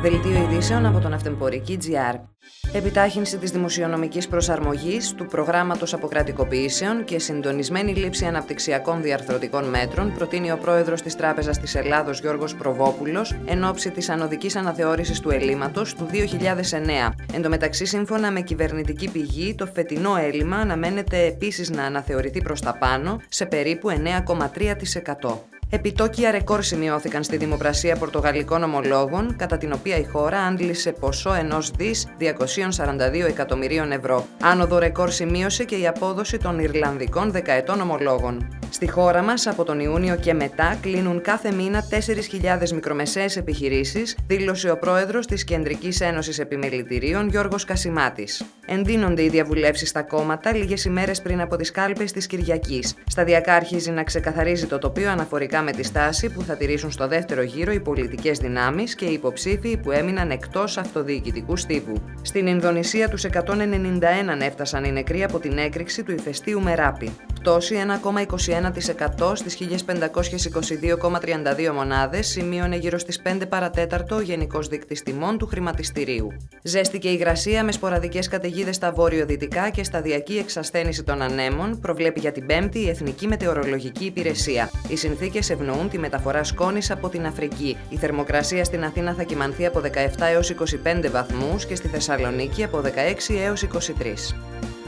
Δελτίο ειδήσεων από τον Αυτεμπορική.gr. Επιτάχυνση της δημοσιονομικής προσαρμογής, του προγράμματος αποκρατικοποιήσεων και συντονισμένη λήψη αναπτυξιακών διαρθρωτικών μέτρων προτείνει ο πρόεδρος της Τράπεζας της Ελλάδος Γιώργος Προβόπουλος εν ώψη της ανωδικής αναθεώρησης του ελλείμματος του 2009. Εν τω μεταξύ, σύμφωνα με κυβερνητική πηγή, το φετινό έλλειμμα αναμένεται επίσης να αναθεωρηθεί προς τα πάνω σε περίπου 9,3%. Επιτόκια ρεκόρ σημειώθηκαν στη δημοπρασία πορτογαλικών ομολόγων, κατά την οποία η χώρα άντλησε ποσό 1,242 εκατομμυρίων ευρώ. Άνοδο ρεκόρ σημείωσε και η απόδοση των Ιρλανδικών δεκαετών ομολόγων. Στη χώρα μας, από τον Ιούνιο και μετά, κλείνουν κάθε μήνα 4.000 μικρομεσαίες επιχειρήσεις, δήλωσε ο πρόεδρος της Κεντρικής Ένωσης Επιμελητηρίων, Γιώργος Κασιμάτης. Εντείνονται οι διαβουλεύσεις στα κόμματα λίγες ημέρες πριν από τις κάλπες της Κυριακής. Σταδιακά αρχίζει να ξεκαθαρίζει το τοπίο αναφορικά με τη στάση που θα τηρήσουν στο δεύτερο γύρο οι πολιτικές δυνάμεις και οι υποψήφοι που έμειναν εκτός αυτοδιοικητικού στίβου. Στην Ινδονησία τους 191 έφτασαν οι νεκροί από την έκρηξη του ηφαιστείου Μεράπη. Πτώση 1,21% στις 1.522,32 μονάδες σημείωνε γύρω στις 5 παρατέταρτο ο Γενικός Δείκτης Τιμών του χρηματιστηρίου. Ζέστη και υγρασία με σποραδικές καταιγίδες στα βόρειο-δυτικά και σταδιακή εξασθένιση των ανέμων προβλέπει για την Πέμπτη η Εθνική Μετεωρολογική Υπηρεσία. Οι συνθήκες ευνοούν τη μεταφορά σκόνης από την Αφρική. Η θερμοκρασία στην Αθήνα θα κυμανθεί από 17 έως 25 βαθμούς και στη Θεσσαλονίκη από 16 έως 23.